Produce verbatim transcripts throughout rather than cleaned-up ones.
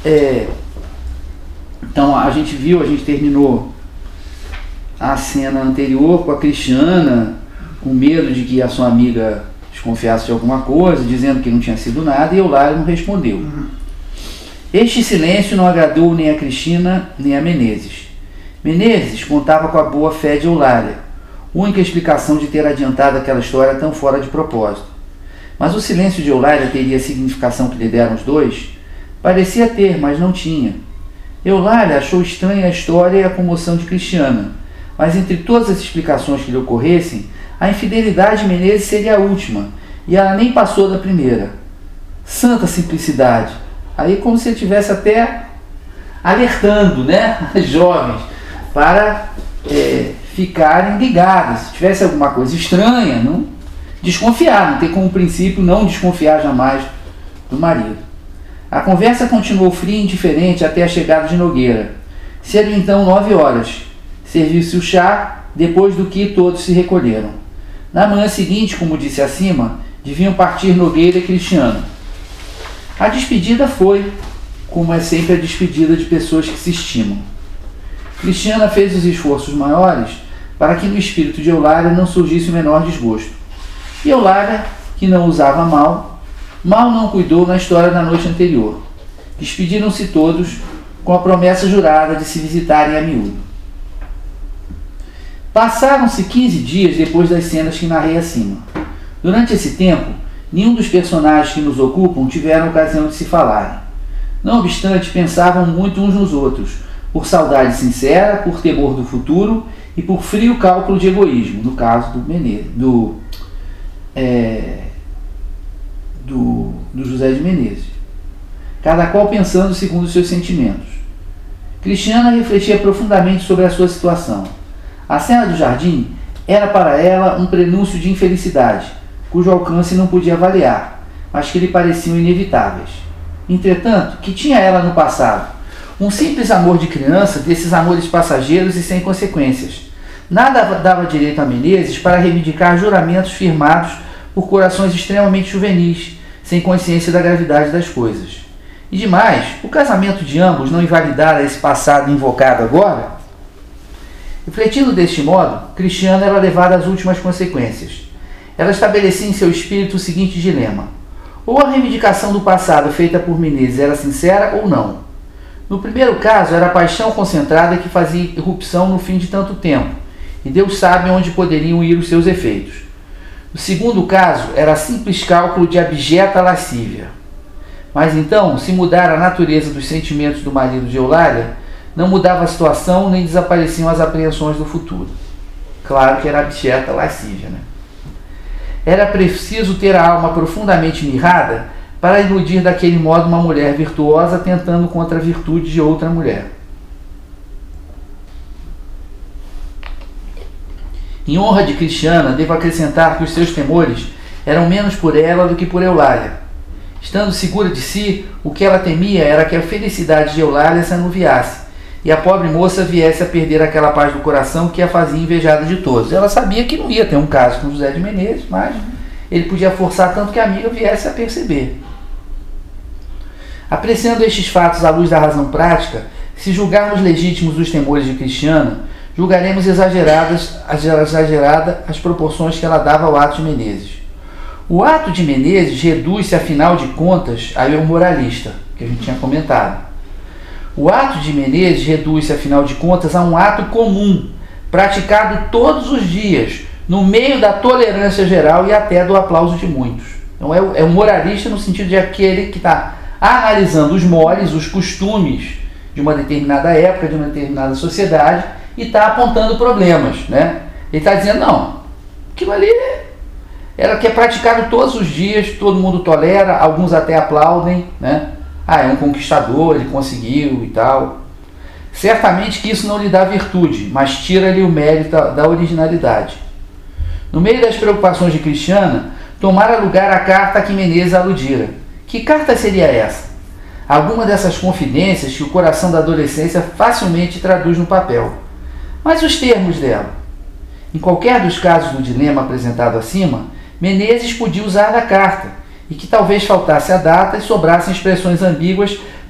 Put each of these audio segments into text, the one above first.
É, então a gente viu, a gente terminou a cena anterior com a Cristiana com medo de que a sua amiga desconfiasse de alguma coisa, dizendo que não tinha sido nada, e Eulália não respondeu. Uhum. Este silêncio não agradou nem a Cristina nem a Menezes. Menezes contava com a boa fé de Eulália, única explicação de ter adiantado aquela história tão fora de propósito. Mas o silêncio de Eulália teria a significação que lhe deram os dois? Parecia ter, mas não tinha. Eulália achou estranha a história e a comoção de Cristiana, mas entre todas as explicações que lhe ocorressem, a infidelidade de Menezes seria a última, e ela nem passou da primeira. Santa simplicidade! Aí como se ele estivesse até alertando, né, as jovens para é, ficarem ligadas. Se tivesse alguma coisa estranha, não desconfiar, não ter como princípio não desconfiar jamais do marido. A conversa continuou fria e indiferente até a chegada de Nogueira. Cedo então nove horas. Serviu-se o chá, depois do que todos se recolheram. Na manhã seguinte, como disse acima, deviam partir Nogueira e Cristiano. A despedida foi, como é sempre a despedida de pessoas que se estimam. Cristiana fez os esforços maiores para que no espírito de Eulália não surgisse o menor desgosto. E Eulália, que não usava mal, mal não cuidou na história da noite anterior. Despediram-se todos com a promessa jurada de se visitarem a miúdo. Passaram-se quinze dias depois das cenas que narrei acima. Durante esse tempo, nenhum dos personagens que nos ocupam tiveram ocasião de se falarem. Não obstante, pensavam muito uns nos outros, por saudade sincera, por temor do futuro e por frio cálculo de egoísmo, no caso do Menezes, do, é, do, do José de Menezes. Cada qual pensando segundo os seus sentimentos. Cristiana refletia profundamente sobre a sua situação. A cena do jardim era para ela um prenúncio de infelicidade, cujo alcance não podia avaliar, mas que lhe pareciam inevitáveis. Entretanto, que tinha ela no passado? Um simples amor de criança, desses amores passageiros e sem consequências. Nada dava direito a Menezes para reivindicar juramentos firmados por corações extremamente juvenis, sem consciência da gravidade das coisas. E demais, o casamento de ambos não invalidara esse passado invocado agora? Refletindo deste modo, Cristiana era levada às últimas consequências. Ela estabelecia em seu espírito o seguinte dilema: ou a reivindicação do passado feita por Menezes era sincera ou não. No primeiro caso, era a paixão concentrada que fazia irrupção no fim de tanto tempo, e Deus sabe onde poderiam ir os seus efeitos. No segundo caso, era simples cálculo de abjeta lascívia. Mas então, se mudar a natureza dos sentimentos do marido de Eulália, não mudava a situação nem desapareciam as apreensões do futuro. Claro que era abjeta lascívia, né? Era preciso ter a alma profundamente mirrada para iludir daquele modo uma mulher virtuosa tentando contra a virtude de outra mulher. Em honra de Cristiana, devo acrescentar que os seus temores eram menos por ela do que por Eulália. Estando segura de si, o que ela temia era que a felicidade de Eulália se anuviasse e a pobre moça viesse a perder aquela paz do coração que a fazia invejada de todos. Ela sabia que não ia ter um caso com José de Menezes, mas ele podia forçar tanto que a amiga viesse a perceber. Apreciando estes fatos à luz da razão prática, se julgarmos legítimos os temores de Cristiana, julgaremos exageradas, exagerada as proporções que ela dava ao ato de Menezes. O ato de Menezes reduz-se, afinal de contas, aí ao moralista, que a gente tinha comentado. O ato de Menezes reduz-se, afinal de contas, a um ato comum, praticado todos os dias, no meio da tolerância geral e até do aplauso de muitos. Então é o, é o moralista no sentido de aquele que está analisando os moles, os costumes de uma determinada época, de uma determinada sociedade, e está apontando problemas, né? Ele está dizendo, não, aquilo ali era que é praticado todos os dias, todo mundo tolera, alguns até aplaudem, né? Ah, é um conquistador, ele conseguiu e tal. Certamente que isso não lhe dá virtude, mas tira-lhe o mérito da originalidade. No meio das preocupações de Cristiana, tomara lugar a carta a que Menezes aludira. Que carta seria essa? Alguma dessas confidências que o coração da adolescência facilmente traduz no papel. Mas os termos dela? Em qualquer dos casos do dilema apresentado acima, Menezes podia usar a carta, e que talvez faltasse a data e sobrassem expressões ambíguas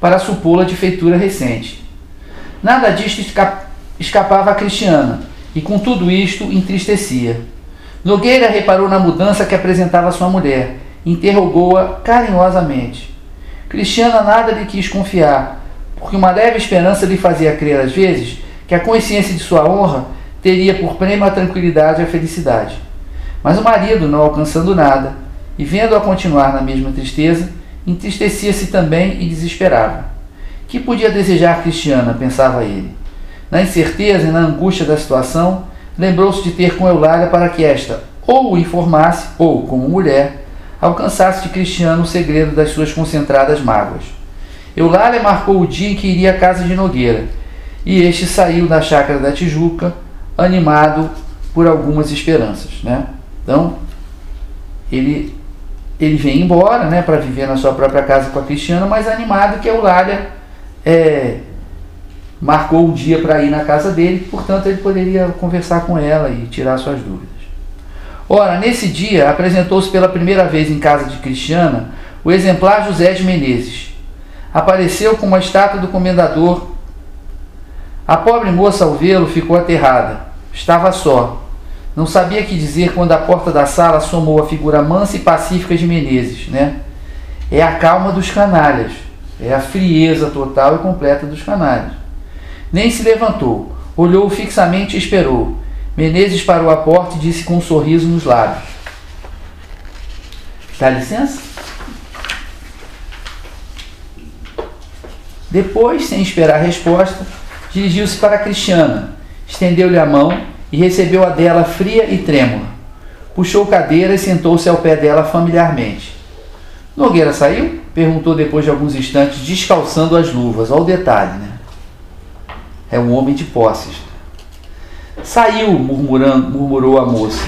para supô-la de feitura recente. Nada disto escapava a Cristiana, e com tudo isto entristecia. Nogueira reparou na mudança que apresentava sua mulher, e interrogou-a carinhosamente. Cristiana nada lhe quis confiar, porque uma leve esperança lhe fazia crer às vezes que a consciência de sua honra teria por prêmio a tranquilidade e a felicidade. Mas o marido, não alcançando nada, e vendo-a continuar na mesma tristeza, entristecia-se também e desesperava. Que podia desejar Cristiana, pensava ele. Na incerteza e na angústia da situação, lembrou-se de ter com Eulália para que esta ou o informasse, ou, como mulher, alcançasse de Cristiano o segredo das suas concentradas mágoas. Eulália marcou o dia em que iria à casa de Nogueira, e este saiu da chácara da Tijuca, animado por algumas esperanças, né? Então, ele, ele vem embora, né, para viver na sua própria casa com a Cristiana, mas animado que a Eulália é, marcou um dia para ir na casa dele, portanto ele poderia conversar com ela e tirar suas dúvidas. Ora, nesse dia, apresentou-se pela primeira vez em casa de Cristiana o exemplar José de Menezes. Apareceu com uma estátua do comendador. A pobre moça, ao vê-lo, ficou aterrada. Estava só. Não sabia que dizer quando à porta da sala assomou a figura mansa e pacífica de Menezes, né? É a calma dos canalhas. É a frieza total e completa dos canalhas. Nem se levantou. Olhou fixamente e esperou. Menezes parou à porta e disse com um sorriso nos lábios: dá licença? Depois, sem esperar a resposta, dirigiu-se para Cristiana, estendeu-lhe a mão e recebeu a dela fria e trêmula. Puxou cadeira e sentou-se ao pé dela familiarmente. Nogueira saiu? Perguntou depois de alguns instantes, descalçando as luvas. Olha o detalhe, né? É um homem de posses. Saiu, murmurando, murmurou a moça.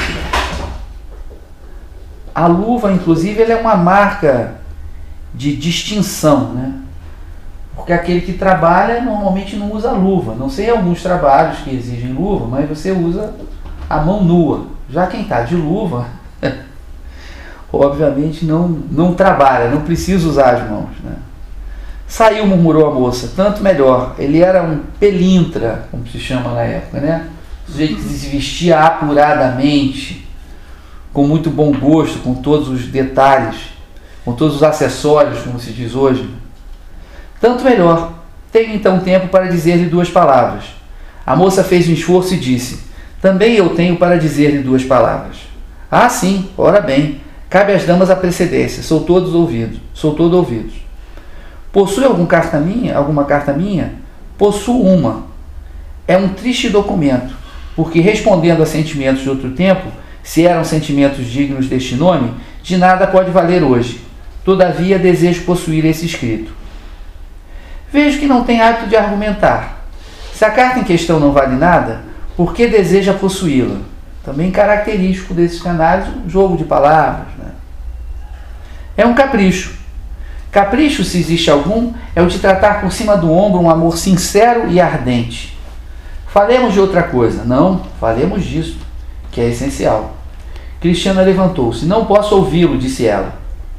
A luva, inclusive, ela é uma marca de distinção, né? Porque aquele que trabalha normalmente não usa luva. Não sei alguns trabalhos que exigem luva, mas você usa a mão nua. Já quem está de luva, obviamente não, não trabalha, não precisa usar as mãos, né? Saiu, murmurou a moça, tanto melhor. Ele era um pelintra, como se chama na época, né? O sujeito que se vestia apuradamente, com muito bom gosto, com todos os detalhes, com todos os acessórios, como se diz hoje. Tanto melhor. Tenho então tempo para dizer-lhe duas palavras. A moça fez um esforço e disse: também eu tenho para dizer-lhe duas palavras. Ah, sim, ora bem, cabe às damas a precedência, sou todos ouvidos, sou todo ouvidos. Possui algum carta minha, alguma carta minha? Possuo uma. É um triste documento, porque respondendo a sentimentos de outro tempo, se eram sentimentos dignos deste nome, de nada pode valer hoje. Todavia desejo possuir esse escrito. Vejo que não tem hábito de argumentar. Se a carta em questão não vale nada, por que deseja possuí-la? Também característico desses canais, um jogo de palavras, né? É um capricho. Capricho, se existe algum, é o de tratar por cima do ombro um amor sincero e ardente. Falemos de outra coisa. Não, falemos disso, que é essencial. Cristiana levantou-se. Não posso ouvi-lo, disse ela.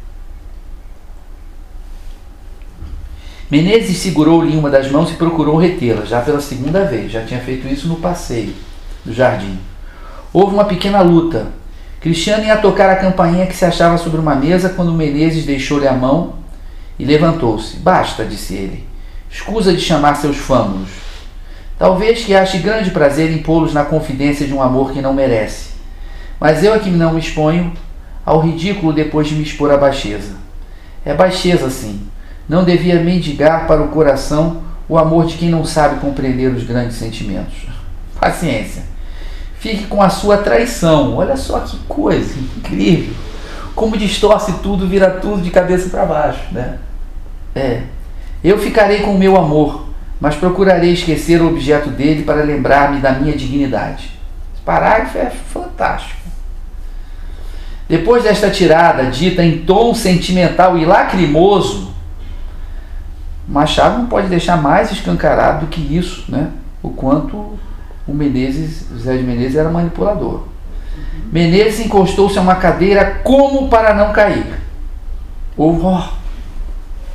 Menezes segurou-lhe uma das mãos e procurou retê-la, já pela segunda vez. Já tinha feito isso no passeio do jardim. Houve uma pequena luta. Cristiana ia tocar a campainha que se achava sobre uma mesa quando Menezes deixou-lhe a mão e levantou-se. Basta, disse ele. Escusa de chamar seus fâmulos. Talvez que ache grande prazer em pô-los na confidência de um amor que não merece. Mas eu é que não me exponho ao ridículo depois de me expor à baixeza. É baixeza, sim. Não devia mendigar para o coração o amor de quem não sabe compreender os grandes sentimentos. Paciência. Fique com a sua traição. Olha só que coisa incrível. Como distorce tudo, vira tudo de cabeça para baixo, né? É. Eu ficarei com o meu amor, mas procurarei esquecer o objeto dele para lembrar-me da minha dignidade. Esse parágrafo é fantástico. Depois desta tirada, dita em tom sentimental e lacrimoso, Machado não pode deixar mais escancarado do que isso, né? O quanto o Menezes, José de Menezes era manipulador. Menezes encostou-se a uma cadeira como para não cair. Oh,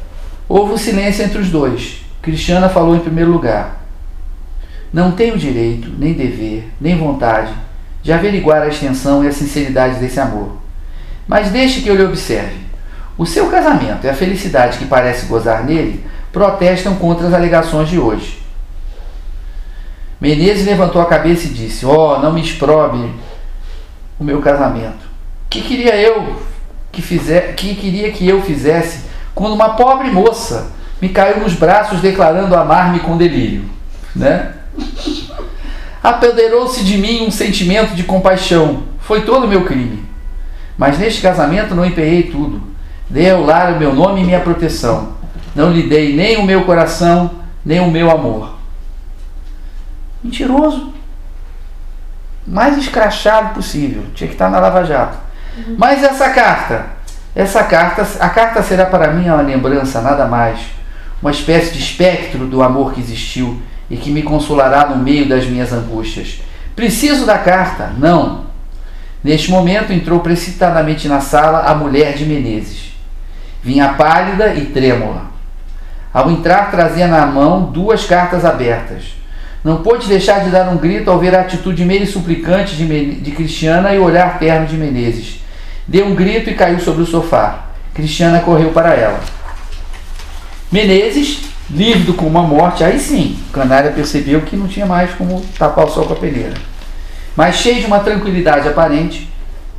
Houve um silêncio entre os dois. Cristiana falou em primeiro lugar. Não tenho direito, nem dever, nem vontade de averiguar a extensão e a sinceridade desse amor. Mas deixe que eu lhe observe. O seu casamento e a felicidade que parece gozar nele protestam contra as alegações de hoje. Menezes levantou a cabeça e disse: Oh, não me exprobe o meu casamento. Que queria eu que fizer, que queria que eu fizesse quando uma pobre moça me caiu nos braços declarando amar-me com delírio, né? Apoderou-se de mim um sentimento de compaixão. Foi todo o meu crime. Mas neste casamento não empenhei tudo. Dei ao lar o meu nome e minha proteção. Não lhe dei nem o meu coração, nem o meu amor. Mentiroso. Mais escrachado possível. Tinha que estar na Lava Jato. Uhum. Mas essa carta, essa carta, a carta será para mim uma lembrança, nada mais. Uma espécie de espectro do amor que existiu e que me consolará no meio das minhas angústias. Preciso da carta? Não. Neste momento entrou precipitadamente na sala a mulher de Menezes. Vinha pálida e trêmula. Ao entrar, trazia na mão duas cartas abertas. Não pôde deixar de dar um grito ao ver a atitude meio suplicante de, Men- de Cristiana e o olhar terno de Menezes. Deu um grito e caiu sobre o sofá. Cristiana correu para ela. Menezes, lívido como a morte, aí sim, o canalha percebeu que não tinha mais como tapar o sol com a peneira. Mas cheio de uma tranquilidade aparente,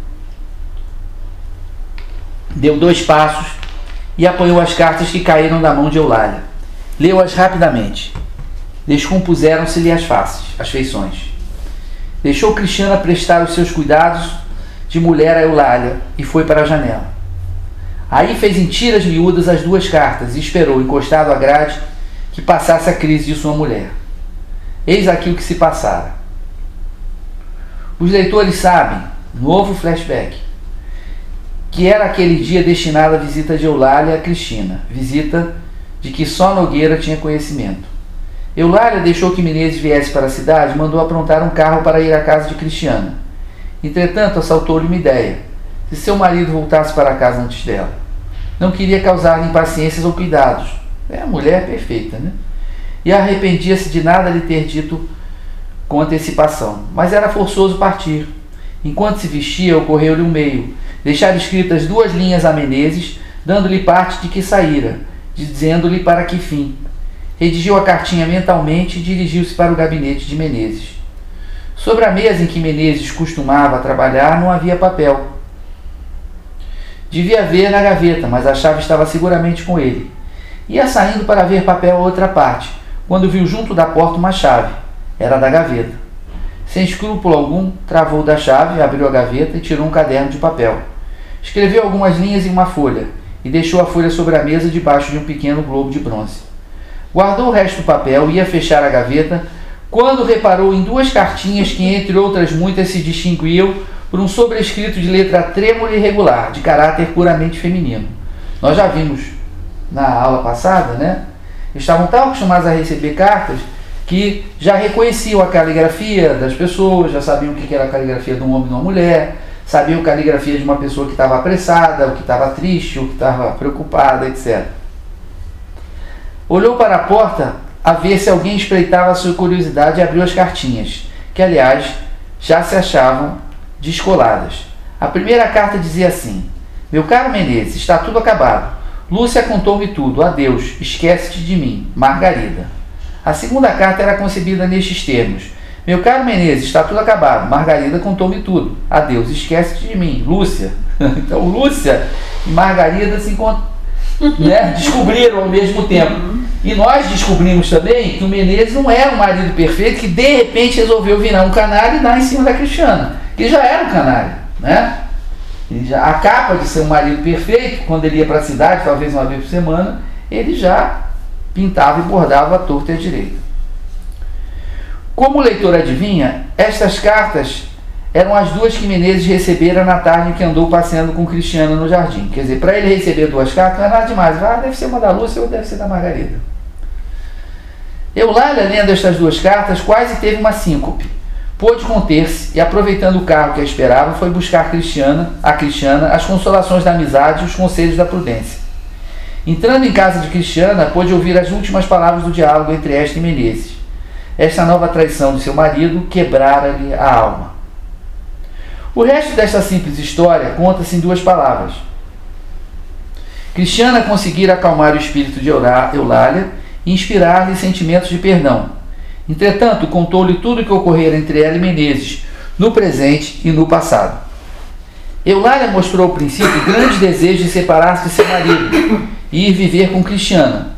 deu dois passos e apanhou as cartas que caíram da mão de Eulália. Leu-as rapidamente. Descompuseram-se-lhe as faces, as feições. Deixou Cristiana prestar os seus cuidados de mulher a Eulália e foi para a janela. Aí fez em tiras miúdas as duas cartas e esperou, encostado à grade, que passasse a crise de sua mulher. Eis aqui o que se passara. Os leitores sabem, novo flashback, que era aquele dia destinado à visita de Eulália a Cristina, visita de que só Nogueira tinha conhecimento. Eulália deixou que Menezes viesse para a cidade e mandou aprontar um carro para ir à casa de Cristiana. Entretanto, assaltou-lhe uma ideia. Se seu marido voltasse para casa antes dela, não queria causar-lhe impaciências ou cuidados. É a mulher perfeita, né? E arrependia-se de nada lhe ter dito com antecipação. Mas era forçoso partir. Enquanto se vestia, ocorreu-lhe um meio. Deixar escritas duas linhas a Menezes, dando-lhe parte de que saíra, dizendo-lhe para que fim. Redigiu a cartinha mentalmente e dirigiu-se para o gabinete de Menezes. Sobre a mesa em que Menezes costumava trabalhar não havia papel. Devia haver na gaveta, mas a chave estava seguramente com ele. Ia saindo para ver papel a outra parte, quando viu junto da porta uma chave. Era da gaveta. Sem escrúpulo algum, travou da chave, abriu a gaveta e tirou um caderno de papel. Escreveu algumas linhas em uma folha e deixou a folha sobre a mesa debaixo de um pequeno globo de bronze. Guardou o resto do papel e ia fechar a gaveta, quando reparou em duas cartinhas que, entre outras muitas, se distinguiam por um sobrescrito de letra trêmula e irregular, de caráter puramente feminino. Nós já vimos na aula passada, né? Estavam tão acostumados a receber cartas que já reconheciam a caligrafia das pessoas, já sabiam o que era a caligrafia de um homem e de uma mulher, sabiam a caligrafia de uma pessoa que estava apressada, ou que estava triste, ou que estava preocupada, etcétera. Olhou para a porta a ver se alguém espreitava a sua curiosidade e abriu as cartinhas, que, aliás, já se achavam descoladas. A primeira carta dizia assim: Meu caro Menezes, está tudo acabado. Lúcia contou-me tudo. Adeus. Esquece-te de mim. Margarida. A segunda carta era concebida nestes termos: Meu caro Menezes, está tudo acabado. Margarida contou-me tudo. Adeus. Esquece-te de mim. Lúcia. Então, Lúcia e Margarida se encontram, né? Descobriram ao mesmo tempo. E nós descobrimos também que o Menezes não era um marido perfeito que de repente resolveu virar um canário e dar em cima da Cristiana. Que já era um canário, né? Ele já, a capa de ser um marido perfeito, quando ele ia para a cidade, talvez uma vez por semana, ele já pintava e bordava à torta e à direita. Como o leitor adivinha, estas cartas eram as duas que Menezes recebera na tarde em que andou passeando com Cristiana no jardim. Quer dizer, para ele receber duas cartas não é nada demais. Ah, deve ser uma da Lúcia ou deve ser da Margarida. Eulália, lendo estas duas cartas, quase teve uma síncope. Pôde conter-se e, aproveitando o carro que a esperava, foi buscar Cristiana, a Cristiana as consolações da amizade e os conselhos da prudência. Entrando em casa de Cristiana, pôde ouvir as últimas palavras do diálogo entre esta e Menezes. Esta nova traição de seu marido quebrara-lhe a alma. O resto desta simples história conta-se em duas palavras. Cristiana conseguira acalmar o espírito de Eulália e inspirar-lhe sentimentos de perdão. Entretanto, contou-lhe tudo o que ocorrera entre ela e Menezes, no presente e no passado. Eulália mostrou ao princípio grande desejo de separar-se de seu marido e ir viver com Cristiana.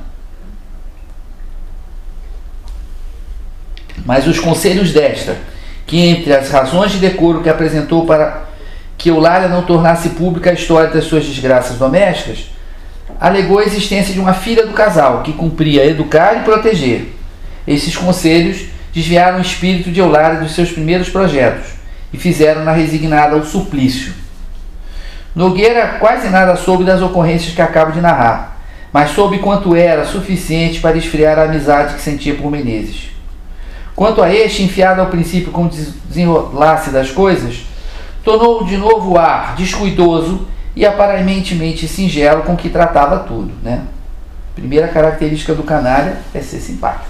Mas os conselhos desta, que entre as razões de decoro que apresentou para que Eulália não tornasse pública a história das suas desgraças domésticas, alegou a existência de uma filha do casal, que cumpria educar e proteger. Esses conselhos desviaram o espírito de Eulália dos seus primeiros projetos e fizeram-na resignada ao suplício. Nogueira quase nada soube das ocorrências que acabo de narrar, mas soube quanto era suficiente para esfriar a amizade que sentia por Menezes. Quanto a este, enfiado ao princípio com o desenlace das coisas, tornou de novo o ar descuidoso e aparentemente singelo com que tratava tudo, né? Primeira característica do canalha é ser simpático.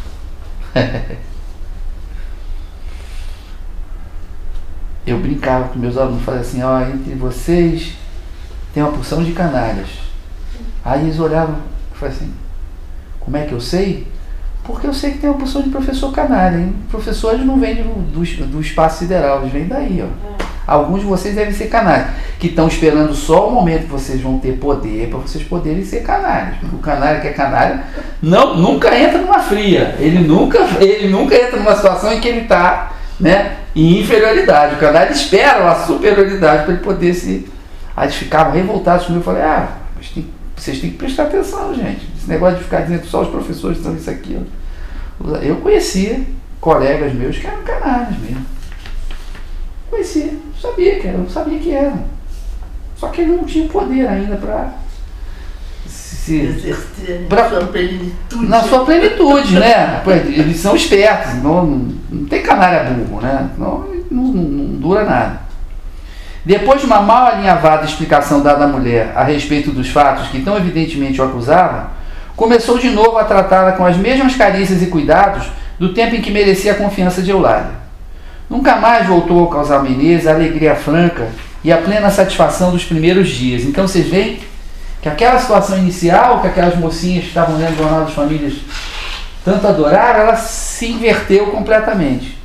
Eu brincava com meus alunos, falei assim, ó, entre vocês tem uma porção de canalhas. Aí eles olhavam e falavam assim, como é que eu sei? Porque eu sei que tem uma porção de professor canalha, hein? Professores não vêm do, do, do espaço sideral, eles vêm daí, ó. É. Alguns de vocês devem ser canalhas, que estão esperando só o momento que vocês vão ter poder para vocês poderem ser canalhas. Porque o canalha que é canalha não, nunca entra numa fria, ele nunca, ele nunca entra numa situação em que ele está, né, em inferioridade. O canalha espera a superioridade para ele poder se... Aí eles ficavam revoltados comigo, eu falei, ah, mas tem, vocês têm que prestar atenção, gente. Esse negócio de ficar dizendo que só os professores são isso aqui. Eu conhecia colegas meus que eram canalhas mesmo. Conhecia, sabia que era, eu sabia que eram. Só que ele não tinha poder ainda para se exercer pra, na sua plenitude. Na sua plenitude, né? Eles são espertos, não, não, não tem canalha burro, né? Não, não, não dura nada. Depois de uma mal alinhavada explicação dada à mulher a respeito dos fatos que tão evidentemente o acusavam, começou de novo a tratá-la com as mesmas carícias e cuidados do tempo em que merecia a confiança de Eulália. Nunca mais voltou ao casal Menezes a alegria franca e a plena satisfação dos primeiros dias. Então vocês veem que aquela situação inicial, que aquelas mocinhas que estavam lendo o Jornal das Famílias tanto adoraram, ela se inverteu completamente.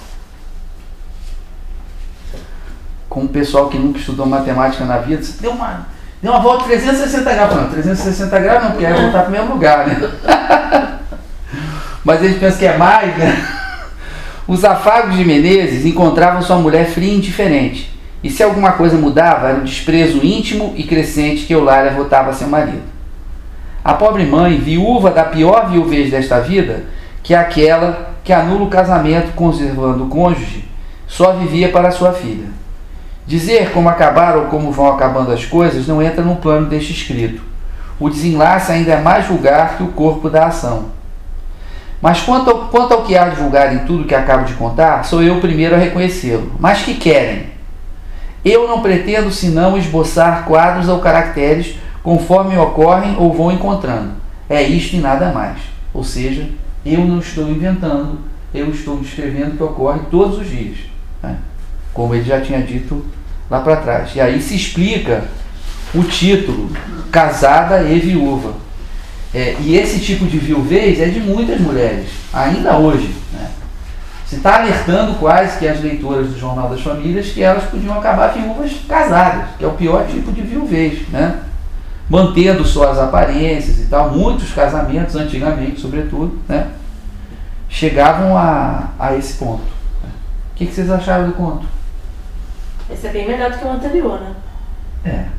Com o pessoal que nunca estudou matemática na vida, deu uma, deu uma volta de trezentos e sessenta graus. Não, trezentos e sessenta graus não, porque aí voltar para o mesmo lugar, né? Mas eles pensam que é mais, né? Os afagos de Menezes encontravam sua mulher fria e indiferente, e se alguma coisa mudava, era o desprezo íntimo e crescente que Eulália votava a seu marido. A pobre mãe, viúva da pior viuvez desta vida, que é aquela que anula o casamento conservando o cônjuge, só vivia para sua filha. Dizer como acabaram ou como vão acabando as coisas não entra no plano deste escrito. O desenlace ainda é mais vulgar que o corpo da ação. Mas quanto ao, quanto ao que há de vulgar em tudo que acabo de contar, sou eu o primeiro a reconhecê-lo. Mas que querem? Eu não pretendo senão esboçar quadros ou caracteres conforme ocorrem ou vão encontrando. É isto e nada mais. Ou seja, eu não estou inventando, eu estou descrevendo o que ocorre todos os dias, né? Como ele já tinha dito lá para trás. E aí se explica o título, Casada e Viúva. É, e esse tipo de viuvez é de muitas mulheres, ainda hoje, né? Se está alertando quase que as leitoras do Jornal das Famílias que elas podiam acabar viúvas casadas, que é o pior tipo de viuvez, né? Mantendo só as aparências e tal. Muitos casamentos, antigamente sobretudo, né, chegavam a, a esse ponto. O que, que vocês acharam do conto? Esse é bem melhor do que o anterior, né? É.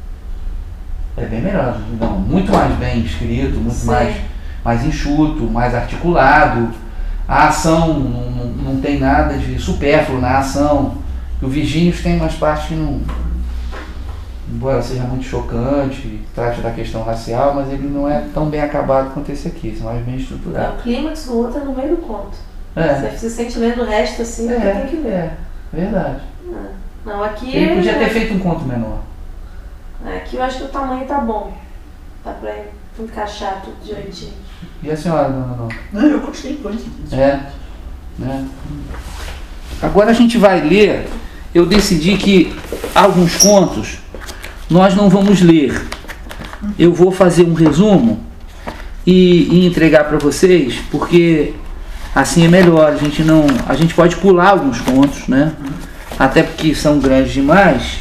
É bem melhor, não, muito mais bem escrito, muito mais, mais enxuto, mais articulado. A ação não, não, não tem nada de supérfluo na ação. O Virgínios tem umas partes que não, embora seja muito chocante, trate da questão racial, mas ele não é tão bem acabado quanto esse aqui, é mais bem estruturado. É, o clímax do outro é no meio do conto. É. Você se sente lendo o resto assim, é, tem que ver. É, verdade. Não, aqui ele podia é... ter feito um conto menor. Aqui eu acho que o tamanho tá bom. Dá pra encaixar tudo direitinho. E a senhora, dona Nora? Não, eu gostei muito disso. É. Né? Agora a gente vai ler. Eu decidi que alguns contos nós não vamos ler. Eu vou fazer um resumo e, e entregar para vocês, porque assim é melhor. A gente não, a gente pode pular alguns contos, né? Até porque são grandes demais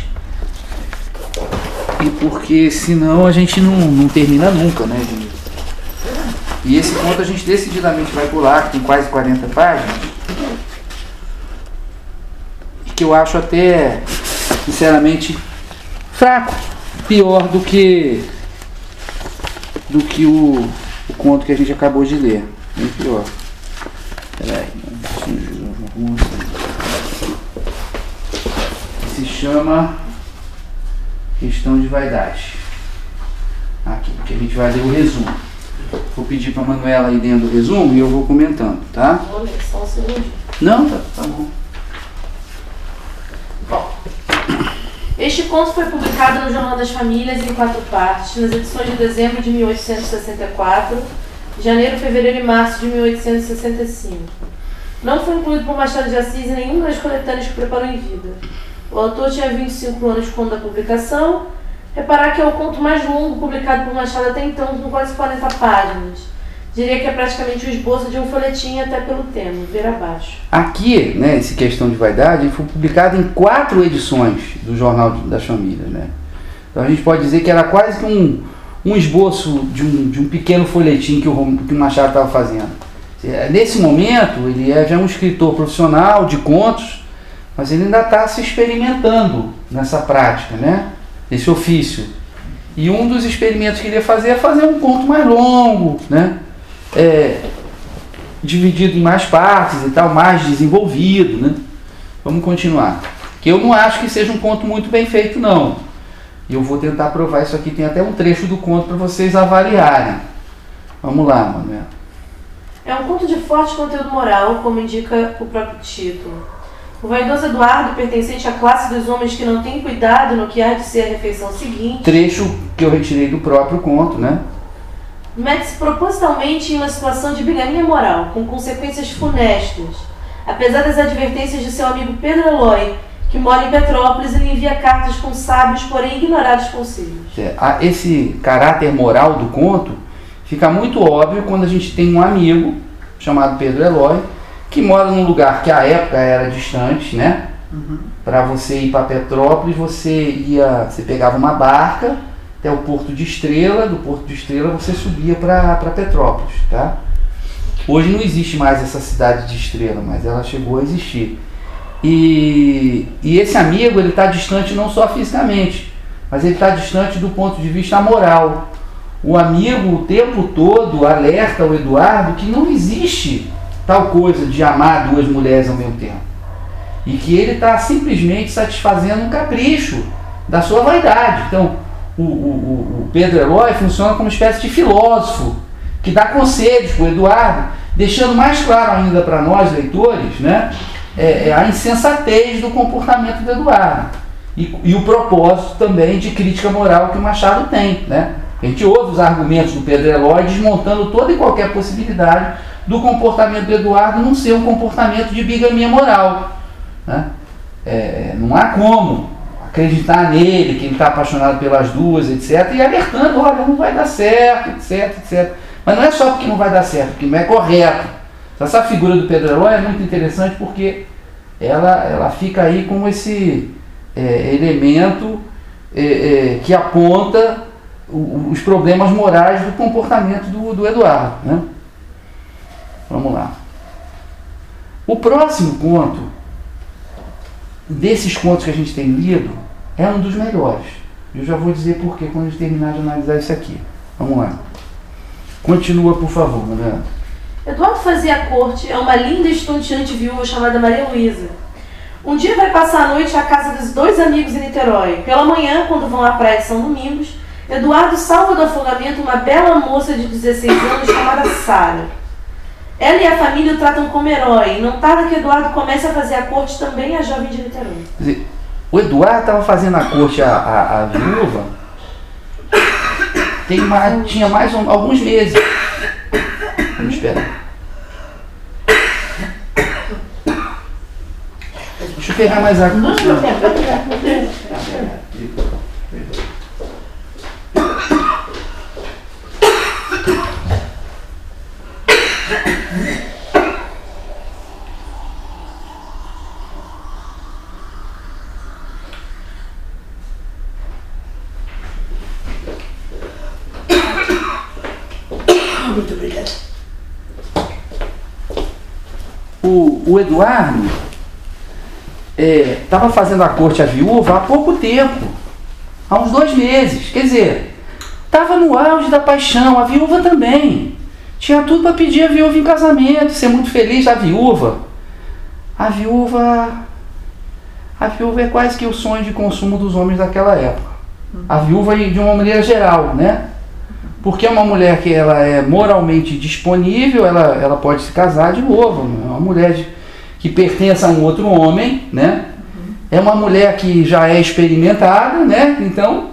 e porque senão a gente não, não termina nunca, né? E esse conto a gente decididamente vai pular, que tem quase quarenta páginas, e que eu acho até, sinceramente, fraco, pior do que do que o, o conto que a gente acabou de ler, bem pior. Peraí, se chama Questão de Vaidade. Aqui, que a gente vai ler o resumo. Vou pedir para a Manuela aí dentro do resumo e eu vou comentando, tá? Vou ler, só um segundo. Não, tá, tá bom. Bom, este conto foi publicado no Jornal das Famílias em quatro partes, nas edições de dezembro de mil oitocentos e sessenta e quatro, janeiro, fevereiro e março de mil oitocentos e sessenta e cinco. Não foi incluído por Machado de Assis em nenhuma das coletâneas que preparou em vida. O autor tinha vinte e cinco anos quando da publicação. Reparar que é o conto mais longo publicado por Machado até então, com quase quarenta páginas. Diria que é praticamente o esboço de um folhetim, até pelo tema, ver abaixo. Aqui, né, esse Questão de Vaidade, foi publicado em quatro edições do Jornal das Famílias, né? Então a gente pode dizer que era quase que um, um esboço de um, de um pequeno folhetim que o, que o Machado estava fazendo. Nesse momento, ele é já um escritor profissional de contos, mas ele ainda está se experimentando nessa prática, né? Esse ofício. E um dos experimentos que ele ia fazer é fazer um conto mais longo, né? É, dividido em mais partes e tal, mais desenvolvido, né? Vamos continuar. Que eu não acho que seja um conto muito bem feito, não. E eu vou tentar provar isso aqui. Tem até um trecho do conto para vocês avaliarem. Vamos lá, Manuel. É um conto de forte conteúdo moral, como indica o próprio título. O vaidoso Eduardo, pertencente à classe dos homens que não têm cuidado no que há de ser a refeição seguinte... Trecho que eu retirei do próprio conto, né? Mete-se propositalmente em uma situação de bigamia moral, com consequências funestas. Apesar das advertências de seu amigo Pedro Eloy, que mora em Petrópolis, ele envia cartas com sábios, porém ignorados conselhos. É, esse caráter moral do conto fica muito óbvio quando a gente tem um amigo chamado Pedro Eloy, que mora num lugar que à época era distante, né? Uhum. Para você ir para Petrópolis, você ia, você pegava uma barca até o Porto de Estrela, do Porto de Estrela você subia para Petrópolis, tá? Hoje não existe mais essa cidade de Estrela, mas ela chegou a existir. E, e esse amigo, ele está distante não só fisicamente, mas ele está distante do ponto de vista moral. O amigo o tempo todo alerta o Eduardo que não existe tal coisa de amar duas mulheres ao mesmo tempo. E que ele está simplesmente satisfazendo um capricho da sua vaidade. Então, o, o, o Pedro Eloy funciona como uma espécie de filósofo que dá conselhos para o Eduardo, deixando mais claro ainda para nós, leitores, né, é, é a insensatez do comportamento do Eduardo. E, e o propósito também de crítica moral que o Machado tem, né? A gente ouve os argumentos do Pedro Eloy desmontando toda e qualquer possibilidade do comportamento do Eduardo não ser um comportamento de bigamia moral, né? É, não há como acreditar nele, que ele está apaixonado pelas duas, etcétera. E alertando, olha, não vai dar certo, etc, etcétera. Mas não é só porque não vai dar certo, porque não é correto. Essa figura do Pedro Eloy é muito interessante porque ela, ela fica aí com esse é, elemento é, é, que aponta o, os problemas morais do comportamento do, do Eduardo, né? Vamos lá. O próximo conto, desses contos que a gente tem lido, é um dos melhores. Eu já vou dizer por quê quando a gente terminar de analisar isso aqui. Vamos lá. Continua, por favor, Manuela. Eduardo fazia a corte a uma linda e estonteante viúva chamada Maria Luísa. Um dia vai passar a noite à casa dos dois amigos em Niterói. Pela manhã, quando vão à praia de São Domingos, Eduardo salva do afogamento uma bela moça de dezesseis anos chamada Sara. Ela e a família o tratam como herói, e não tarda que Eduardo comece a fazer a corte também à jovem de Niterói. Quer dizer, o Eduardo estava fazendo a corte à, à, à viúva tem mais, tinha mais um, alguns meses. Vamos esperar. Deixa eu pegar mais água. Muito obrigada. O, o Eduardo estava é, fazendo a corte à viúva há pouco tempo, há uns dois meses. Quer dizer, estava no auge da paixão, a viúva também. Tinha tudo para pedir a viúva em casamento, ser muito feliz. A viúva, a viúva, a viúva é quase que o sonho de consumo dos homens daquela época. A viúva de uma maneira geral, né? Porque é uma mulher que ela é moralmente disponível, ela, ela pode se casar de novo. É uma mulher de, que pertence a um outro homem, né? Uhum. É uma mulher que já é experimentada, né? Então,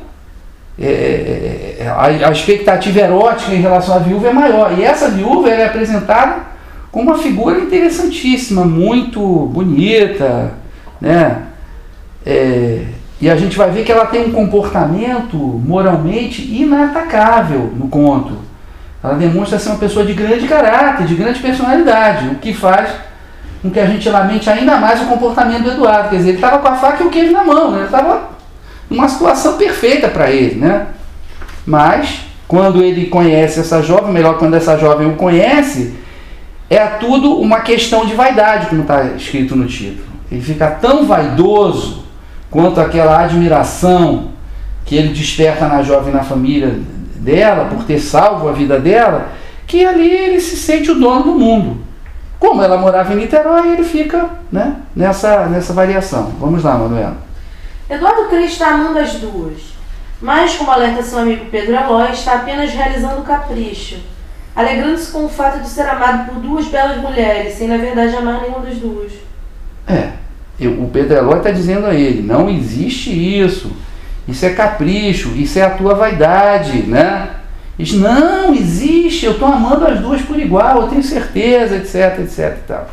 é, a, a expectativa erótica em relação à viúva é maior. E essa viúva ela é apresentada como uma figura interessantíssima, muito bonita, né? É, E a gente vai ver que ela tem um comportamento moralmente inatacável no conto. Ela demonstra ser uma pessoa de grande caráter, de grande personalidade, o que faz com que a gente lamente ainda mais o comportamento do Eduardo. Quer dizer, ele estava com a faca e o queijo na mão, né? Ele estava numa situação perfeita para ele, né? Mas, quando ele conhece essa jovem, melhor, quando essa jovem o conhece, é tudo uma questão de vaidade, como está escrito no título. Ele fica tão vaidoso quanto aquela admiração que ele desperta na jovem, na família dela, por ter salvo a vida dela, que ali ele se sente o dono do mundo. Como ela morava em Niterói, ele fica, né, nessa, nessa variação. Vamos lá, Manuela. Eduardo crê estar amando as duas, mas, como alerta seu amigo Pedro Eloy, está apenas realizando um capricho, alegrando-se com o fato de ser amado por duas belas mulheres, sem na verdade amar nenhuma das duas. É. Eu, o Pedro Eloy está dizendo a ele, não existe isso, isso é capricho, isso é a tua vaidade, né? Diz, não existe, eu estou amando as duas por igual, eu tenho certeza, etc, etc e tal.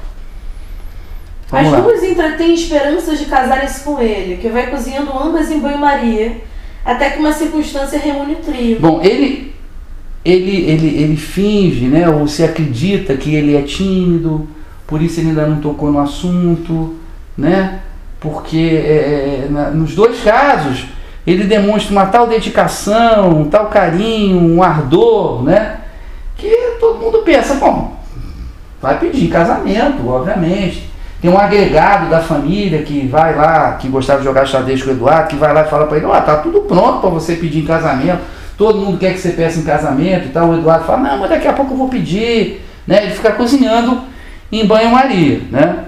As duas entretêm esperanças de casarem-se com ele, que vai cozinhando ambas em banho-maria, até que uma circunstância reúne o trio. Bom, ele, ele, ele, ele finge, né, ou se acredita que ele é tímido, por isso ele ainda não tocou no assunto, né? Porque é, na, nos dois casos ele demonstra uma tal dedicação, um tal carinho, um ardor, né? Que todo mundo pensa, bom, vai pedir casamento, obviamente. Tem um agregado da família que vai lá, que gostava de jogar xadrez com o Eduardo, que vai lá e fala para ele, ó, oh, tá tudo pronto para você pedir em casamento, todo mundo quer que você peça em casamento e tal. O Eduardo fala, não, mas daqui a pouco eu vou pedir, né? Ele fica cozinhando em banho-maria, né?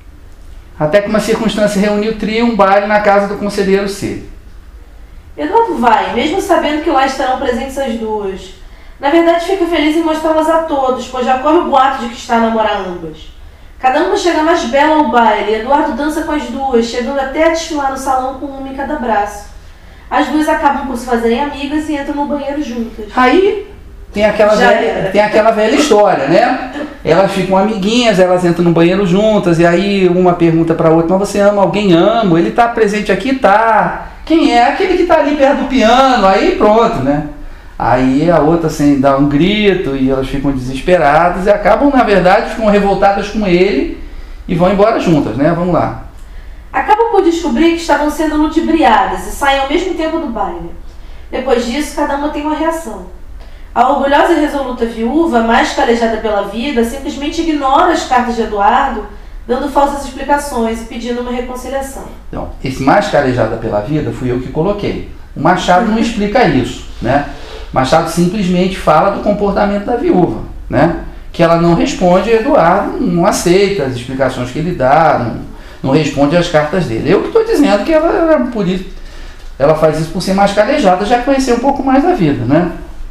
Até que uma circunstância reuniu o trio, um baile na casa do conselheiro C. Eduardo vai, mesmo sabendo que lá estarão presentes as duas. Na verdade, fica feliz em mostrá-las a todos, pois já corre o boato de que está a namorar ambas. Cada uma chega mais bela ao baile, e Eduardo dança com as duas, chegando até a desfilar no salão com uma em cada braço. As duas acabam por se fazerem amigas e entram no banheiro juntas. Aí tem aquela, velha, tem aquela velha história, né? Elas ficam amiguinhas, elas entram no banheiro juntas, e aí uma pergunta para a outra, mas você ama alguém? Amo, ele está presente aqui? Tá. Quem é? Aquele que está ali perto do piano, aí pronto, né? Aí a outra assim, dá um grito e elas ficam desesperadas e acabam, na verdade, ficam revoltadas com ele e vão embora juntas, né? Vamos lá. Acabam por descobrir que estavam sendo ludibriadas e saem ao mesmo tempo do baile. Depois disso, cada uma tem uma reação. A orgulhosa e resoluta viúva, mais calejada pela vida, simplesmente ignora as cartas de Eduardo, dando falsas explicações e pedindo uma reconciliação. Então, esse mais calejada pela vida fui eu que coloquei. O Machado não explica isso, né? Machado simplesmente fala do comportamento da viúva, né? Que ela não responde a Eduardo, não aceita as explicações que ele dá, não, não responde às cartas dele. Eu que estou dizendo que ela, ela, por isso, ela faz isso por ser mais calejada, já conhecer um pouco mais da vida, né?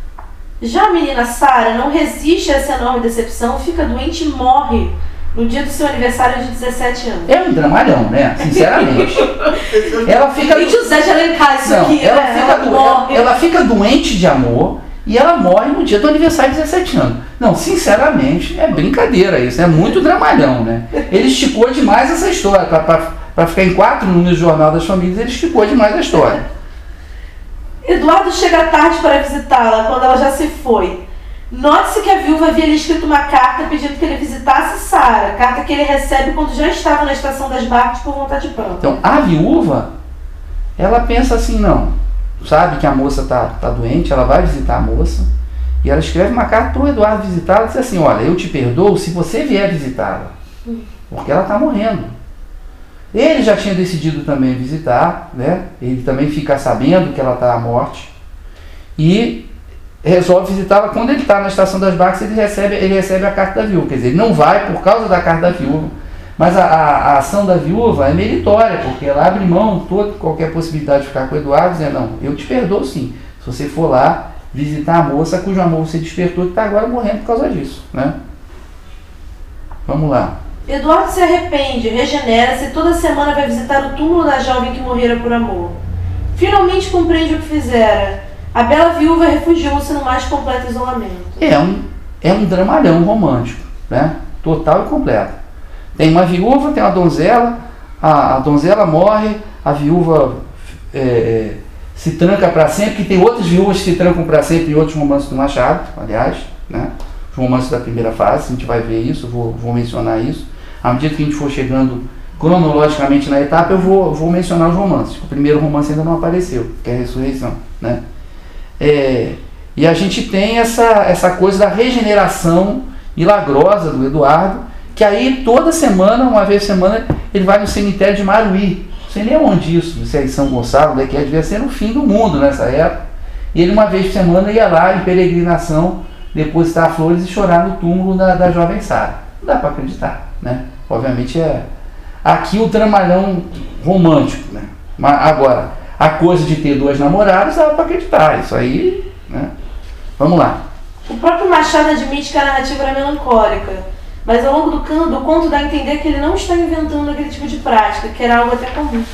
Já a menina Sara não resiste a essa enorme decepção, fica doente e morre no dia do seu aniversário de dezessete anos. É um dramalhão, né? Sinceramente. ela fica... E José de Alencar, isso não, aqui, ela, né? fica ela, do... morre. ela, ela fica doente de amor e ela morre no dia do aniversário de dezessete anos. Não, sinceramente, é brincadeira isso, é muito dramalhão, né? Ele esticou demais essa história, para ficar em quatro números do Jornal das Famílias, ele esticou demais a história. Eduardo chega tarde para visitá-la, quando ela já se foi. Note-se que a viúva havia lhe escrito uma carta pedindo que ele visitasse Sara, carta que ele recebe quando já estava na estação das barcas por vontade própria. Então, a viúva, ela pensa assim, não, sabe que a moça está tá doente, ela vai visitar a moça, e ela escreve uma carta para o Eduardo visitá-la e diz assim, olha, eu te perdoo se você vier visitá-la, porque ela está morrendo. Ele já tinha decidido também visitar, né? Ele também fica sabendo que ela está à morte, e resolve visitá-la. Quando ele está na estação das barcas, ele recebe, ele recebe a carta da viúva, quer dizer, ele não vai por causa da carta da viúva, mas a, a, a ação da viúva é meritória, porque ela abre mão toda qualquer possibilidade de ficar com o Eduardo, dizendo, não, eu te perdoo sim, se você for lá visitar a moça cujo amor você despertou, que está agora morrendo por causa disso, né? Vamos lá. Eduardo se arrepende, regenera-se e toda semana vai visitar o túmulo da jovem que morrera por amor. Finalmente compreende o que fizera. A bela viúva refugiou-se no mais completo isolamento. É um, é um dramalhão romântico, né? Total e completo. Tem uma viúva, tem uma donzela, a, a donzela morre, a viúva é, é, se tranca para sempre, que tem outras viúvas que se trancam para sempre em outros romances do Machado, aliás, né? Os romances da primeira fase, a gente vai ver isso, vou, vou mencionar isso. À medida que a gente for chegando cronologicamente na etapa, eu vou, vou mencionar os romances. O primeiro romance ainda não apareceu, que é a Ressurreição, né? É, e a gente tem essa, essa coisa da regeneração milagrosa do Eduardo, que aí toda semana, uma vez por semana, ele vai no cemitério de Maruí. Não sei nem onde isso, se é em São Gonçalo, né, que devia ser no fim do mundo nessa época. E ele uma vez por semana ia lá em peregrinação, depositar flores e chorar no túmulo da, da jovem Sara. Não dá para acreditar, né? Obviamente é aqui o dramalhão romântico, né? Mas agora, a coisa de ter duas namoradas dá para acreditar, isso aí, né? Vamos lá. O próprio Machado admite que a narrativa era melancólica, mas ao longo do, can do conto dá a entender que ele não está inventando aquele tipo de prática, que era algo até comum.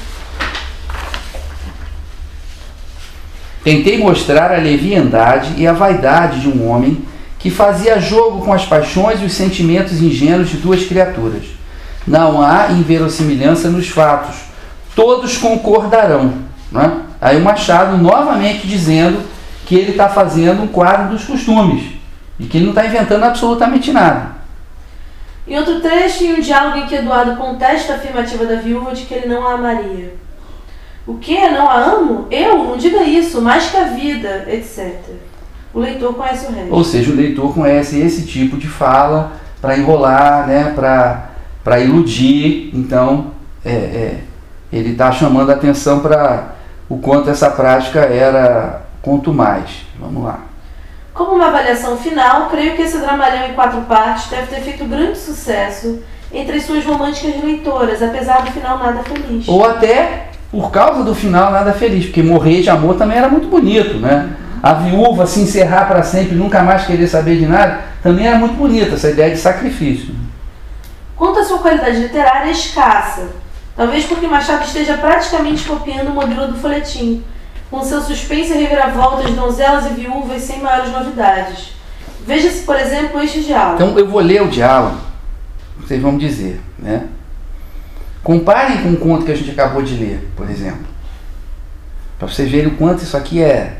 Tentei mostrar a leviandade e a vaidade de um homem que fazia jogo com as paixões e os sentimentos ingênuos de duas criaturas. Não há inverossimilhança nos fatos, todos concordarão, né? Aí o Machado novamente dizendo que ele está fazendo um quadro dos costumes e que ele não está inventando absolutamente nada. Em outro trecho, em um diálogo em que Eduardo contesta a afirmativa da viúva de que ele não a amaria. O que? Não a amo? Eu? Não diga isso, mais que a vida, etcétera. O leitor conhece o resto. Ou seja, o leitor conhece esse tipo de fala para enrolar, né, para iludir. Então, é, é, ele está chamando a atenção para o quanto essa prática era contumaz. Vamos lá. Como uma avaliação final, creio que esse dramalhão em quatro partes deve ter feito grande sucesso entre as suas românticas leitoras, apesar do final nada feliz. Ou até por causa do final nada feliz, porque morrer de amor também era muito bonito, né? A viúva se encerrar para sempre, nunca mais querer saber de nada, também era muito bonita, essa ideia de sacrifício. Quanto à sua qualidade literária, é escassa. Talvez porque Machado esteja praticamente copiando o modelo do folhetim, com seu suspense e reviravoltas, donzelas e viúvas sem maiores novidades. Veja-se, por exemplo, este diálogo. Então eu vou ler o diálogo, vocês vão dizer, né? Comparem com o conto que a gente acabou de ler, por exemplo, para vocês verem o quanto isso aqui é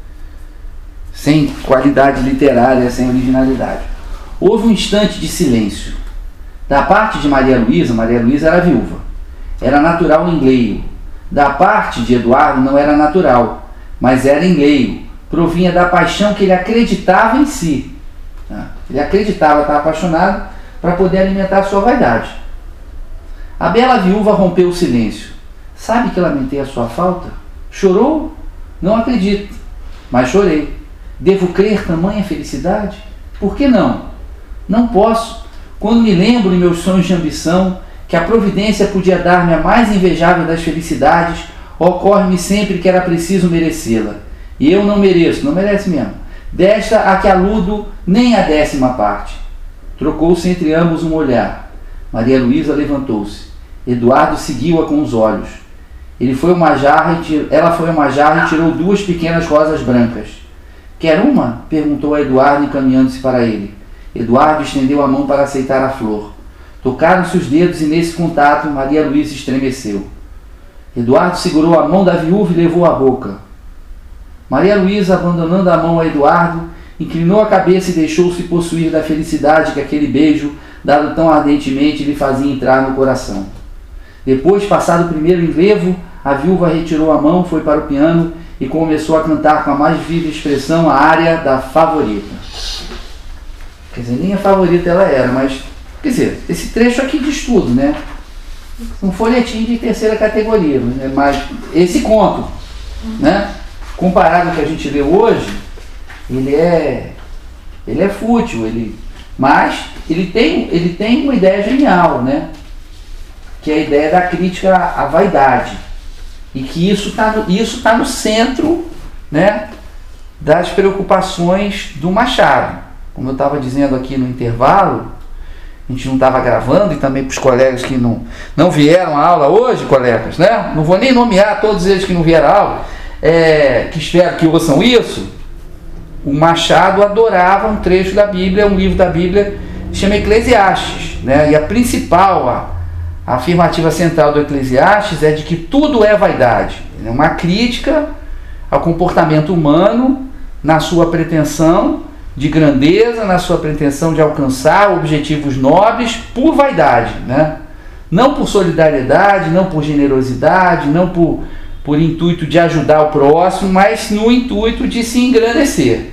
sem qualidade literária, sem originalidade. Houve um instante de silêncio. Da parte de Maria Luísa, Maria Luísa era viúva, era natural engleio. Da parte de Eduardo não era natural, mas era engleio, provinha da paixão que ele acreditava em si. Ele acreditava estar apaixonado para poder alimentar a sua vaidade. A bela viúva rompeu o silêncio. Sabe que lamentei a sua falta? Chorou? Não acredito, mas chorei. Devo crer tamanha felicidade? Por que não? Não posso. Quando me lembro em meus sonhos de ambição, que a providência podia dar-me a mais invejável das felicidades, ocorre-me sempre que era preciso merecê-la. E eu não mereço, não merece mesmo. Desta a que aludo nem a décima parte. Trocou-se entre ambos um olhar. Maria Luísa levantou-se. Eduardo seguiu-a com os olhos. Ele foi uma jarra e tir... Ela foi a uma jarra e tirou duas pequenas rosas brancas, Quer uma? Perguntou a Eduardo, encaminhando-se para ele. Eduardo estendeu a mão para aceitar a flor. Tocaram-se os dedos e nesse contato Maria Luísa estremeceu. Eduardo segurou a mão da viúva e levou à boca. Maria Luísa, abandonando a mão a Eduardo, inclinou a cabeça e deixou-se possuir da felicidade que aquele beijo, dado tão ardentemente, lhe fazia entrar no coração. Depois, passado o primeiro enlevo, a viúva retirou a mão, foi para o piano e começou a cantar com a mais viva expressão a área da Favorita. Quer dizer, nem a favorita ela era, mas, quer dizer, esse trecho aqui diz tudo, né? Um folhetim de terceira categoria, né? Mas esse conto, né? Comparado ao que a gente lê hoje, ele é, ele é fútil, ele, mas ele tem, ele tem uma ideia genial, né? Que é a ideia da crítica à vaidade. E que isso está no, isso tá no centro, né, das preocupações do Machado. Como eu estava dizendo aqui no intervalo, a gente não estava gravando, e também para os colegas que não, não vieram à aula hoje, colegas, né? Não vou nem nomear todos eles que não vieram à aula, é, que espero que ouçam isso. O Machado adorava um trecho da Bíblia, um livro da Bíblia, que chama Eclesiastes, né? E a principal, a, a afirmativa central do Eclesiastes é de que tudo é vaidade. É uma crítica ao comportamento humano na sua pretensão de grandeza, na sua pretensão de alcançar objetivos nobres por vaidade, né? Não por solidariedade, não por generosidade, não por, por intuito de ajudar o próximo, mas no intuito de se engrandecer.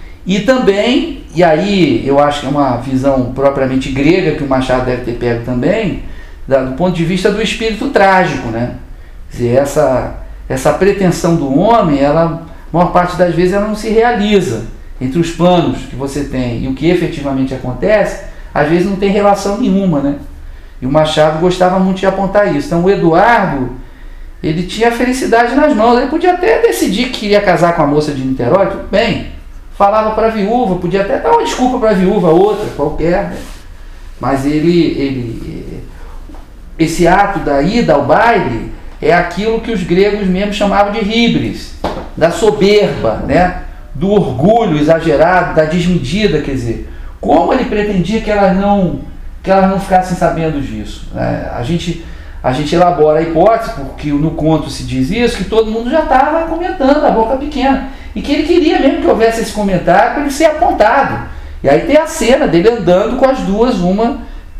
E também, e aí eu acho que é uma visão propriamente grega que o Machado deve ter pego também, do ponto de vista do espírito trágico, né? Quer dizer, essa, essa pretensão do homem, ela, a maior parte das vezes, ela não se realiza. Entre os planos que você tem e o que efetivamente acontece, às vezes não tem relação nenhuma, né? E o Machado gostava muito de apontar isso. Então o Eduardo, ele tinha a felicidade nas mãos. Ele podia até decidir que queria casar com a moça de Niterói, tudo bem. Falava para a viúva, podia até dar uma desculpa para a viúva, outra, qualquer, né? Mas ele, ele, esse ato da ida ao baile é aquilo que os gregos mesmo chamavam de híbris, da soberba, né? Do orgulho exagerado, da desmedida, quer dizer, como ele pretendia que elas não, que elas não ficassem sabendo disso, né? A gente, a gente elabora a hipótese, porque no conto se diz isso, que todo mundo já estava comentando, a boca pequena, e que ele queria mesmo que houvesse esse comentário para ele ser apontado. E aí tem a cena dele andando com as duas, uma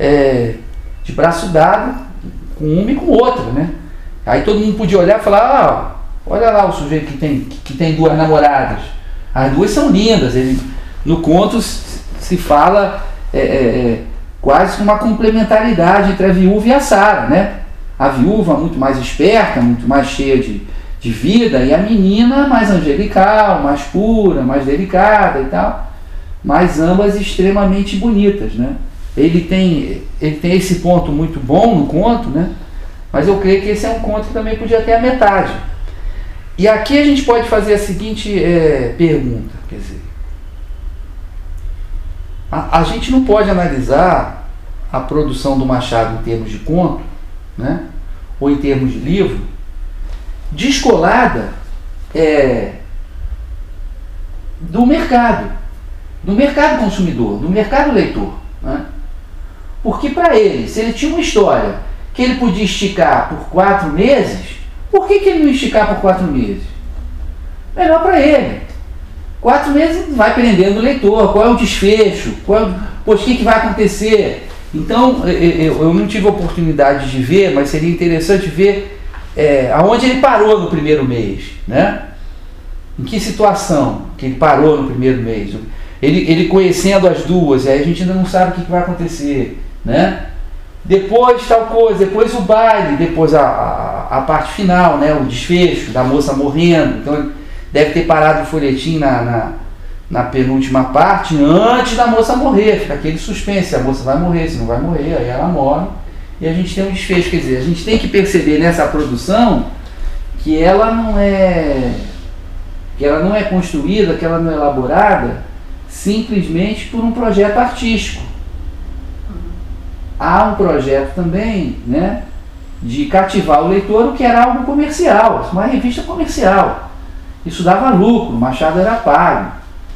é, de braço dado, com uma e com outra, né? Aí todo mundo podia olhar e falar, ah, olha lá o sujeito que tem, que tem duas namoradas. As duas são lindas. Ele, no conto se fala é, é, quase que uma complementaridade entre a viúva e a Sara, né? A viúva muito mais esperta, muito mais cheia de, de vida, e a menina mais angelical, mais pura, mais delicada e tal, mas ambas extremamente bonitas, né? Ele tem, ele tem esse ponto muito bom no conto, né? Mas eu creio que esse é um conto que também podia ter a metade. E aqui a gente pode fazer a seguinte é, pergunta, quer dizer, a, a gente não pode analisar a produção do Machado em termos de conto, né, ou em termos de livro, descolada é, do mercado, do mercado consumidor, do mercado leitor, né? Porque para ele, se ele tinha uma história que ele podia esticar por quatro meses, por que, que ele não esticar por quatro meses? Melhor para ele. Quatro meses vai prendendo o leitor, qual é o desfecho, qual é o, pois, o que, que vai acontecer. Então, eu, eu não tive a oportunidade de ver, mas seria interessante ver é, aonde ele parou no primeiro mês, né? Em que situação que ele parou no primeiro mês. Ele, ele conhecendo as duas, aí a gente ainda não sabe o que, que vai acontecer, né? Depois tal coisa, depois o baile, depois a, a, a parte final, né, o desfecho da moça morrendo. Então ele deve ter parado o folhetim na, na, na penúltima parte, antes da moça morrer. Fica aquele suspense, se a moça vai morrer, se não vai morrer, aí ela morre. E a gente tem um desfecho, quer dizer, a gente tem que perceber nessa produção que ela não é, que ela não é construída, que ela não é elaborada simplesmente por um projeto artístico. Há um projeto também, né, de cativar o leitor, o que era algo comercial, uma revista comercial. Isso dava lucro, Machado era pago.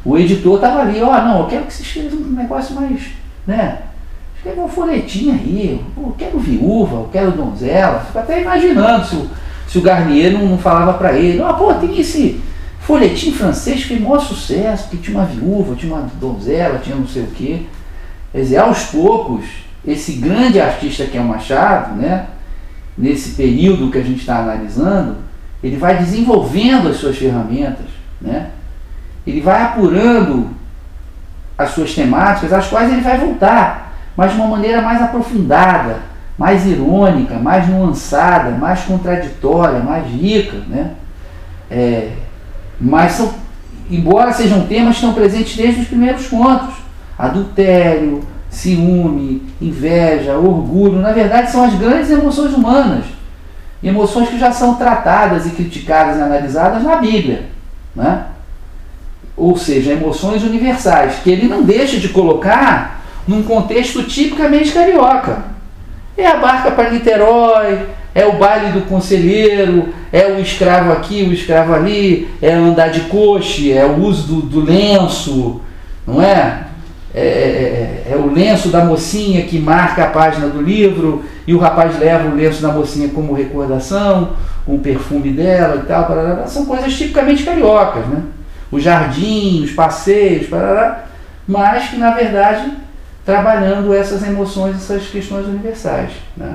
O editor estava ali, ó, oh, não, eu quero que você escreva um negócio mais, né? Escreva um folhetim aí, eu quero viúva, eu quero donzela. Fico até imaginando se o, se o Garnier não, não falava para ele, ó, oh, pô, tem esse folhetim francês que fez maior sucesso, que tinha uma viúva, tinha uma donzela, tinha não sei o quê. Quer dizer, aos poucos, esse grande artista que é o Machado, né, nesse período que a gente está analisando, ele vai desenvolvendo as suas ferramentas, né? Ele vai apurando as suas temáticas, às quais ele vai voltar, mas de uma maneira mais aprofundada, mais irônica, mais nuançada, mais contraditória, mais rica, né? É, mas são, embora sejam temas que estão presentes desde os primeiros contos, adultério, ciúme, inveja, orgulho, na verdade são as grandes emoções humanas, emoções que já são tratadas e criticadas e analisadas na Bíblia, né? Ou seja, emoções universais, que ele não deixa de colocar num contexto tipicamente carioca. É a barca para Niterói, é o baile do conselheiro, é o escravo aqui, o escravo ali, é andar de coche, é o uso do, do lenço, não é? É, é? É o lenço da mocinha que marca a página do livro e o rapaz leva o lenço da mocinha como recordação, com o perfume dela e tal, parará. São coisas tipicamente cariocas, né? Os jardins, os passeios, parará, mas que na verdade trabalhando essas emoções, essas questões universais, né?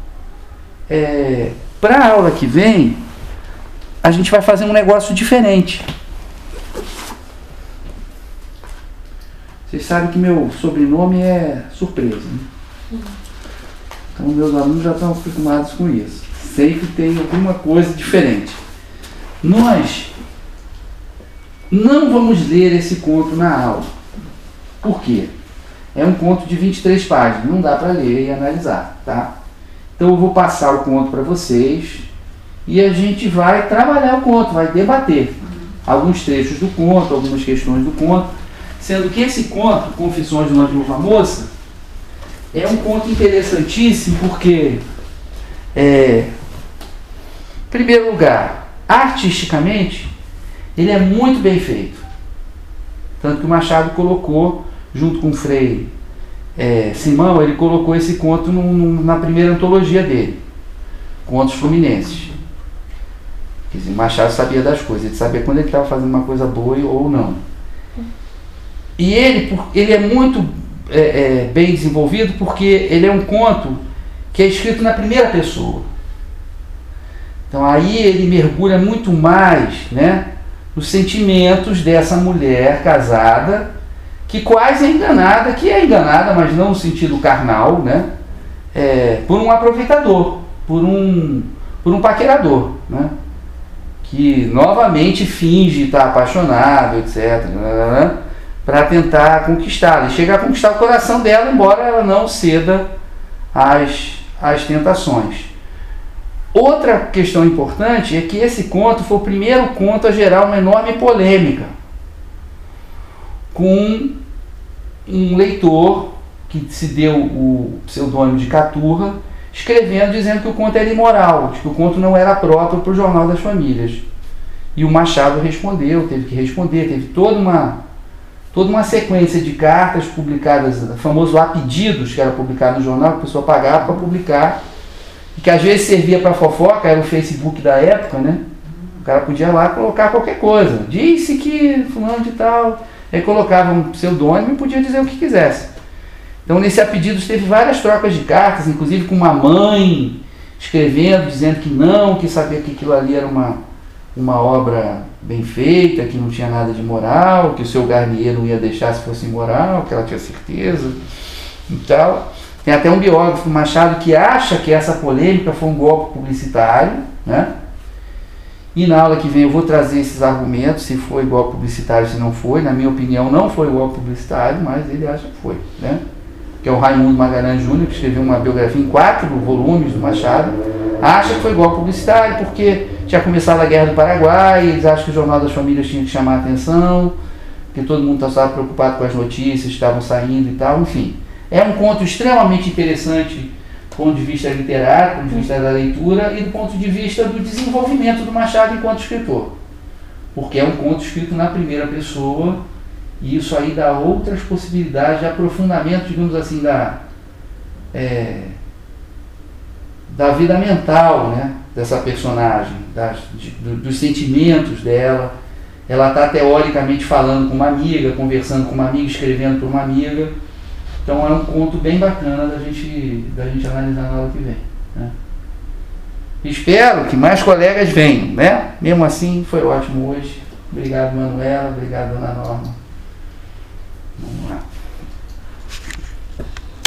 É, para a aula que vem, a gente vai fazer um negócio diferente. Vocês sabem que meu sobrenome é surpresa, né? Então meus alunos já estão acostumados com isso. Sempre tem alguma coisa diferente. Nós não vamos ler esse conto na aula. Por quê? É um conto de vinte e três páginas, não dá para ler e analisar, tá? Então eu vou passar o conto para vocês e a gente vai trabalhar o conto, vai debater alguns trechos do conto, algumas questões do conto, sendo que esse conto, Confissões de uma Viúva Moça, é um conto interessantíssimo porque, é, em primeiro lugar, artisticamente, ele é muito bem feito. Tanto que o Machado colocou, junto com o Frei é, Simão, ele colocou esse conto no, no, na primeira antologia dele, Contos Fluminenses. Quer dizer, o Machado sabia das coisas, ele sabia quando ele estava fazendo uma coisa boa ou não. E ele, ele é muito é, é, bem desenvolvido porque ele é um conto que é escrito na primeira pessoa. Então aí ele mergulha muito mais, né, nos sentimentos dessa mulher casada, que quase é enganada, que é enganada, mas não no sentido carnal, né, é, por um aproveitador, por um, por um paquerador, né, que novamente finge estar apaixonado, etcétera, para tentar conquistá-la. E chega a conquistar o coração dela, embora ela não ceda às, às tentações. Outra questão importante é que esse conto foi o primeiro conto a gerar uma enorme polêmica com um leitor que se deu o pseudônimo de Caturra, escrevendo, dizendo que o conto era imoral, que o conto não era próprio para o Jornal das Famílias. E o Machado respondeu, teve que responder, teve toda uma, toda uma sequência de cartas publicadas, o famoso a pedidos, que era publicado no jornal, que a pessoa pagava para publicar, e que às vezes servia para fofoca, era o Facebook da época, né? O cara podia lá colocar qualquer coisa. Disse que fulano de tal, aí colocava um pseudônimo e podia dizer o que quisesse. Então nesse a pedidos teve várias trocas de cartas, inclusive com uma mãe escrevendo, dizendo que não, que sabia que aquilo ali era uma, uma obra bem feita, que não tinha nada de moral, que o seu Garnier não ia deixar se fosse imoral, que ela tinha certeza e tal. Tem até um biógrafo do Machado que acha que essa polêmica foi um golpe publicitário, né? E na aula que vem eu vou trazer esses argumentos, se foi golpe publicitário, se não foi. Na minha opinião não foi golpe publicitário, mas ele acha que foi, né? Que é o Raimundo Magalhães Júnior, que escreveu uma biografia em quatro volumes do Machado, acha que foi golpe publicitário porque tinha começado a Guerra do Paraguai, eles acham que o Jornal das Famílias tinha que chamar a atenção, que todo mundo estava preocupado com as notícias que estavam saindo e tal, enfim. É um conto extremamente interessante do ponto de vista literário, do ponto de vista da leitura e do ponto de vista do desenvolvimento do Machado enquanto escritor. Porque é um conto escrito na primeira pessoa E isso aí dá outras possibilidades de aprofundamento, digamos assim, da, é, da vida mental, né, dessa personagem, das, de, do, dos sentimentos dela. Ela está teoricamente falando com uma amiga, conversando com uma amiga, escrevendo para uma amiga. Então é um conto bem bacana da gente, da gente analisar na aula que vem, né? Espero que mais colegas venham, né? Mesmo assim, foi ótimo hoje. Obrigado, Manuela. Obrigado, Dona Norma. Vamos lá.